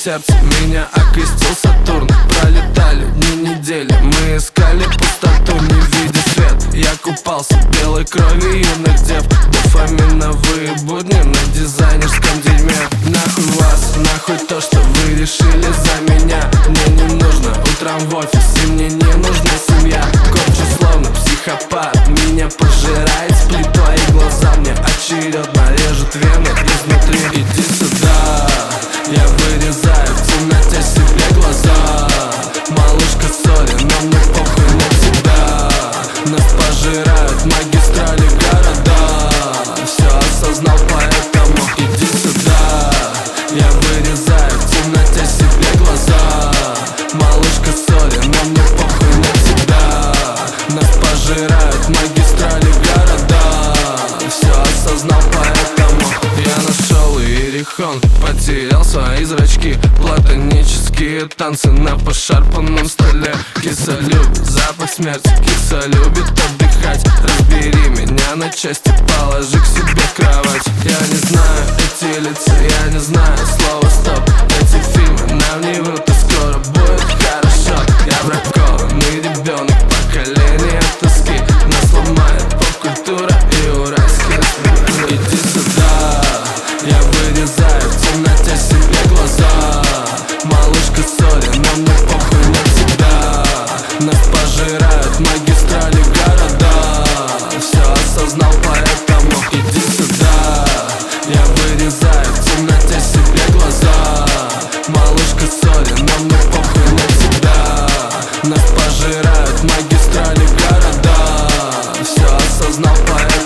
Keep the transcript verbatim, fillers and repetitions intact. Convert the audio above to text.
сердце меня окрестил Сатурн. Пролетали дни, недели, мы искали пустоту, не видя свет. Я купался в белой крови юных дев. Дофаминовые будни на дизайнерском дерьме. Нахуй вас, нахуй то, что вы решили за меня. Мне не нужно утром в офис, и мне не нужна семья. Корчу словно психопат, меня пожирает сплит. Твои глаза мне очередно режут вены изнутри. Иди сюда, я вырезаю в темноте себе глаза. Малышка, сори, но мне похуй на тебя. Нас пожирают магистрали города. Все осознал, поэтому иди сюда. Я вырезаю в темноте себе глаза. Малышка, сори, но мне похуй на тебя. Нас пожирают магистрали города. Все осознал, поэтому я нашел Иерихон, потерял свои зрачки. Платонические танцы на пошарпанном столе. Киса любит запах смерти, киса любит отдыхать. Разбери меня на части, положи к себе в кровать. Я не знаю эти лица, я не знаю слово стоп. Эти фильмы нам не врут, и скоро будет хорошо. Я бракованный ребенок, поколение тоски. Нас ломает поп-культура и уральские спины. Иди сюда, я вырезаю в темноте себе глаза. Малышка, сори, но мне похуй на тебя. Нас пожирают магистрали города. Все осознал, поэтому иди сюда. Я вырезаю в темноте себе глаза. Малышка, сори, но мне похуй на тебя. Нас пожирают магистрали города. Все осознал, поэтому